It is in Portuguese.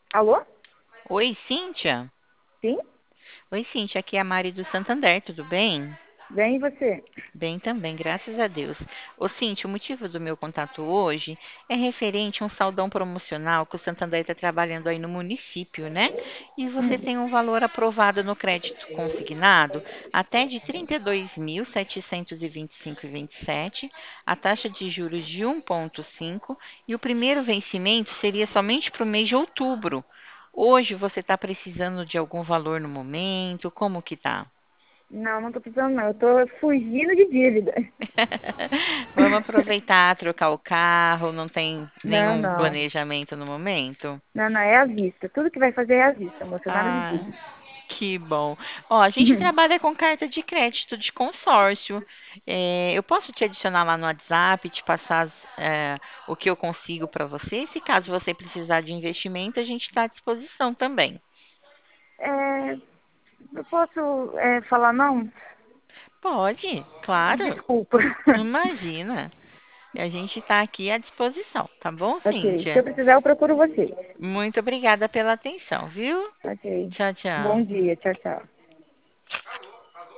Alô? Oi, Cíntia. Sim? Oi, Cíntia. Aqui é a Mari do Santander, tudo bem? Bem, e você? Bem também, graças a Deus. Ô, Cíntia, o motivo do meu contato hoje é referente a um saldão promocional que o Santander está trabalhando aí no município, né? E você Hum. tem um valor aprovado no crédito consignado até de 32.725,27, a taxa de juros de 1,5 e o primeiro vencimento seria somente para o mês de outubro. Hoje você está precisando de algum valor no momento? Como que tá? Não, não tô precisando não. Eu tô fugindo de dívida. Vamos aproveitar, trocar o carro, não tem Não, nenhum não. planejamento no momento? Não, não, é à vista. Tudo que vai fazer é à vista, moça. Nada de Ah, dívida. que bom. Ó, a gente trabalha com carta de crédito de consórcio. Eu posso te adicionar lá no WhatsApp, te passar o que eu consigo para você. Se caso você precisar de investimento, a gente está à disposição também. É, eu posso falar não? Pode, claro. Desculpa. Imagina. A gente está aqui à disposição, tá bom, Ok. Se eu Cíntia? precisar, eu procuro você. Muito obrigada pela atenção, viu? Ok. Tchau, Bom tchau. dia. Tchau, tchau.